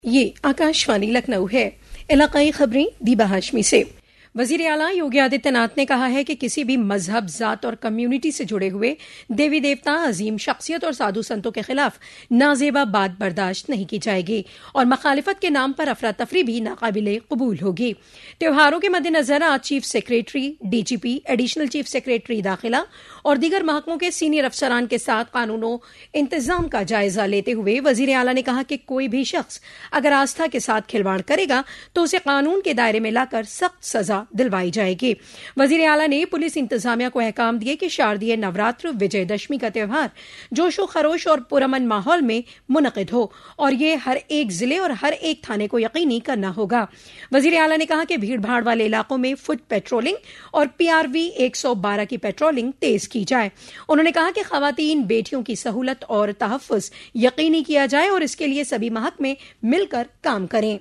ये आकाशवाणी लखनऊ है। इलाकाई खबरें दीबा हाशमी से। वजीर आला योगी आदित्यनाथ ने कहा है कि किसी भी मजहब, जात और कम्युनिटी से जुड़े हुए देवी देवता, अजीम शख्सियत और साधु संतों के खिलाफ नाजेबा बात बर्दाश्त नहीं की जाएगी और मखालिफत के नाम पर अफरा तफरी भी नाकाबिले कबूल होगी। त्योहारों के मद्देनजर आज chief secretary, DGP, additional chief secretary दाखिला और दीगर महकमों के सीनियर अफसरान के साथ कानूनों इंतजाम का जायजा लेते हुए वजीर आला ने कहा कि कोई भी शख्स अगर आस्था के साथ खिलवाड़ करेगा तो उसे कानून के दायरे में लाकर सख्त सजा दिलवाई जाएगी। वजीर आला ने पुलिस इंतजामिया को अहकाम दिए कि शारदीय नवरात्र, विजयदशमी का त्यौहार जोशो खरोश और पुरअमन माहौल में मुनक़िद हो और ये हर एक जिले और हर एक थाने को यकीनी करना होगा। वजीर आला ने कहा कि भीड़ भाड़ वाले इलाकों में फुट पेट्रोलिंग और PRV 112 की पेट्रोलिंग तेज की जाए। उन्होंने कहा कि खवातीन बेटियों की सहूलत और तहफ़्फ़ुज़ यकीनी किया जाए और इसके लिए सभी महकमे मिलकर काम करें।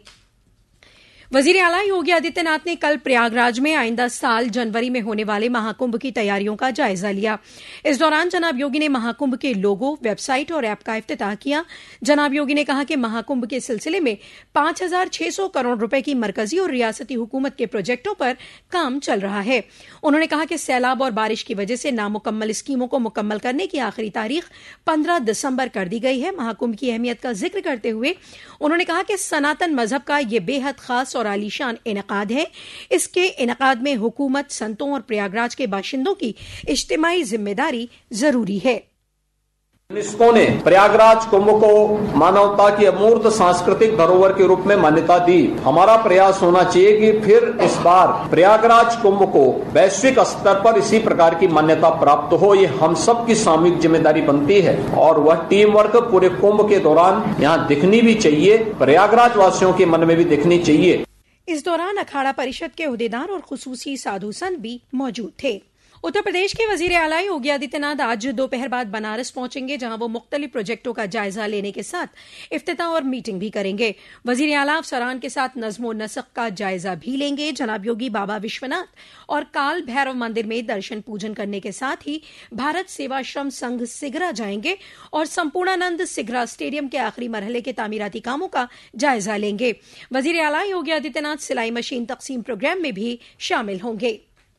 वजीर आला योगी आदित्यनाथ ने कल प्रयागराज में आइंदा साल जनवरी में होने वाले महाकुंभ की तैयारियों का जायजा लिया। इस दौरान जनाब योगी ने महाकुंभ के लोगो, वेबसाइट और ऐप का इफ्तिताह किया। जनाब योगी ने कहा कि महाकुंभ के सिलसिले में 5,600 करोड़ रुपए की मरकजी और रियासती हुकूमत के प्रोजेक्टों पर काम चल रहा है। उन्होंने कहा कि सैलाब और बारिश की वजह से नामुकम्मल स्कीमों को मुकम्मल करने की आखिरी तारीख 15 दिसंबर कर दी गई है। महाकुंभ की अहमियत का जिक्र करते हुए उन्होंने कहा कि सनातन मजहब का यह बेहद खास और आलीशान इनेकाद है। इसके इनेकाद में हुकूमत, संतों और प्रयागराज के बाशिंदों की इज्तिमाई जिम्मेदारी जरूरी है। यूनेस्को ने प्रयागराज कुंभ को मानवता की अमूर्त सांस्कृतिक धरोहर के रूप में मान्यता दी। हमारा प्रयास होना चाहिए कि फिर इस बार प्रयागराज कुंभ को वैश्विक स्तर पर इसी प्रकार की मान्यता प्राप्त हो। ये हम सब की सामूहिक जिम्मेदारी बनती है और वह टीम वर्क पूरे कुंभ के दौरान यहाँ दिखनी भी चाहिए, प्रयागराज वासियों के मन में भी दिखनी चाहिए। इस दौरान अखाड़ा परिषद के ओहदेदार और खुसूसी साधु संत भी मौजूद थे। उत्तर प्रदेश के वजीर आला योगी आदित्यनाथ आज दोपहर बाद बनारस पहुंचेंगे, जहां वो मुख्तलिफ प्रोजेक्टों का जायजा लेने के साथ इफ्तिताह और मीटिंग भी करेंगे। वजीर आला अफसरान के साथ नज़्म नस्क का जायजा भी लेंगे। जनाब योगी बाबा विश्वनाथ और काल भैरव मंदिर में दर्शन पूजन करने के साथ ही भारत सेवाश्रम संघ सिगरा जाएंगे और संपूर्णानंद सिगरा स्टेडियम के आखिरी मरहले के तामीराती कामों का जायजा लेंगे। वजीर आला योगी आदित्यनाथ सिलाई मशीन तकसीम प्रोग्राम में भी शामिल होंगे।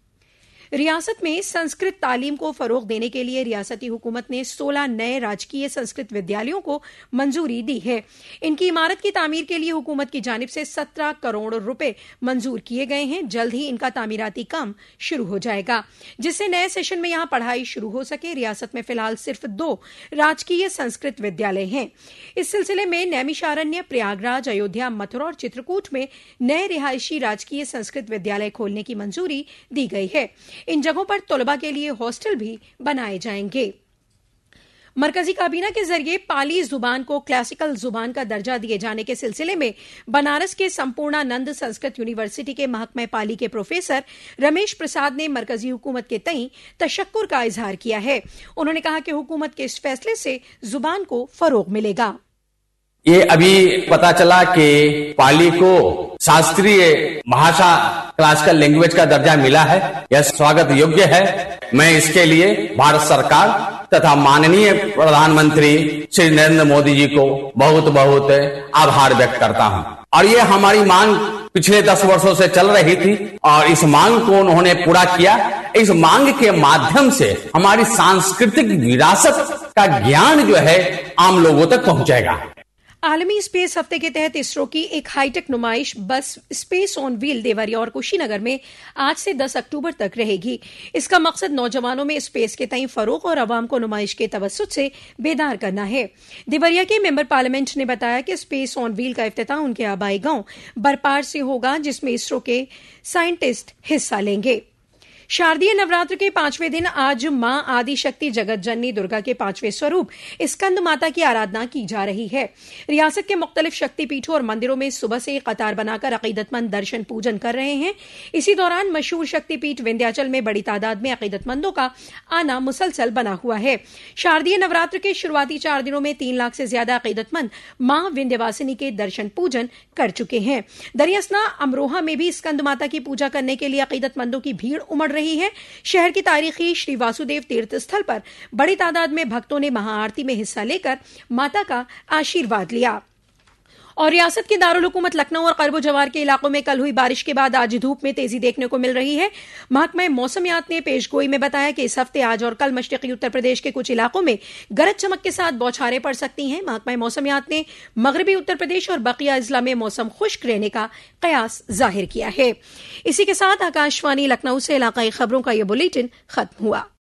रियासत में संस्कृत तालीम को फरोग देने के लिए रियासती हुकूमत ने 16 नए राजकीय संस्कृत विद्यालयों को मंजूरी दी है। इनकी इमारत की तामीर के लिए हुकूमत की जानिब से 17 करोड़ रुपए मंजूर किए गए हैं। जल्द ही इनका तामीराती काम शुरू हो जाएगा, जिससे नए सेशन में यहां पढ़ाई शुरू हो सके। रियासत में फिलहाल सिर्फ 2 राजकीय संस्कृत विद्यालय हैं। इस सिलसिले में नैमिषारण्य, प्रयागराज, अयोध्या, मथुरा और चित्रकूट में नए रिहायशी राजकीय संस्कृत विद्यालय खोलने की मंजूरी दी गई है। इन जगहों पर तलबा के लिए हॉस्टल भी बनाए जाएंगे। मरकजी काबीना के जरिए पाली जुबान को क्लासिकल जुबान का दर्जा दिए जाने के सिलसिले में बनारस के संपूर्णानंद संस्कृत यूनिवर्सिटी के महकमे पाली के प्रोफेसर रमेश प्रसाद ने मरकजी हुकूमत के तई तशक्कुर का इजहार किया है। उन्होंने कहा कि हुकूमत के इस फैसले से जुबान को फरोग मिलेगा। ये अभी पता चला कि पाली को शास्त्रीय भाषा, क्लासिकल लैंग्वेज का दर्जा मिला है। यह स्वागत योग्य है। मैं इसके लिए भारत सरकार तथा माननीय प्रधानमंत्री श्री नरेंद्र मोदी जी को बहुत बहुत आभार व्यक्त करता हूं। और ये हमारी मांग पिछले 10 वर्षों से चल रही थी और इस मांग को उन्होंने पूरा किया। इस मांग के माध्यम से हमारी सांस्कृतिक विरासत का ज्ञान जो है आम लोगों तक पहुंचेगा। आलमी स्पेस हफ्ते के तहत इसरो की एक हाईटेक नुमाइश बस स्पेस ऑन व्हील देवरिया और कुशीनगर में आज से 10 अक्टूबर तक रहेगी। इसका मकसद नौजवानों में स्पेस के तई फरोग और अवाम को नुमाइश के तवज्जुह से बेदार करना है। देवरिया के मेंबर पार्लियामेंट ने बताया कि स्पेस ऑन व्हील का इफ्तिताह उनके आबाई गांव बरपार से होगा, जिसमें इसरो के साइंटिस्ट हिस्सा लेंगे। शारदीय नवरात्र के 5वें दिन आज मां आदि शक्ति जगत जननी दुर्गा के 5वें स्वरूप स्कंद माता की आराधना की जा रही है। रियासत के मुख्तलिफ शक्तिपीठों और मंदिरों में सुबह से कतार बनाकर अकीदतमंद दर्शन पूजन कर रहे हैं। इसी दौरान मशहूर शक्तिपीठ विंध्याचल में बड़ी तादाद में अकीदतमंदों का आना मुसलसल बना हुआ है। शारदीय नवरात्र के शुरुआती 4 दिनों में 3 लाख से ज्यादा अकीदतमंद मां विंध्यवासिनी के दर्शन पूजन कर चुके हैं। दरियासना अमरोहा में भी स्कंद माता की पूजा करने के लिए अकीदतमंदों की भीड़ उमड़ रही है। शहर की तारीखी श्री वासुदेव तीर्थ स्थल पर बड़ी तादाद में भक्तों ने महाआरती में हिस्सा लेकर माता का आशीर्वाद लिया। और रियासत के दारुल हुकूमत लखनऊ और करबो जवार के इलाकों में कल हुई बारिश के बाद आज धूप में तेजी देखने को मिल रही है। महकमा मौसमियात ने पेशगोई में बताया कि इस हफ्ते आज और कल मशरकी उत्तर प्रदेश के कुछ इलाकों में गरज चमक के साथ बौछारें पड़ सकती हैं। महकमा मौसमियात ने मगरबी उत्तर प्रदेश और बकिया अजला में मौसम खुश्क रहने का कयास जाहिर किया है। इसी के साथ आकाशवाणी लखनऊ से इलाकाई खबरों का यह बुलेटिन खत्म हुआ।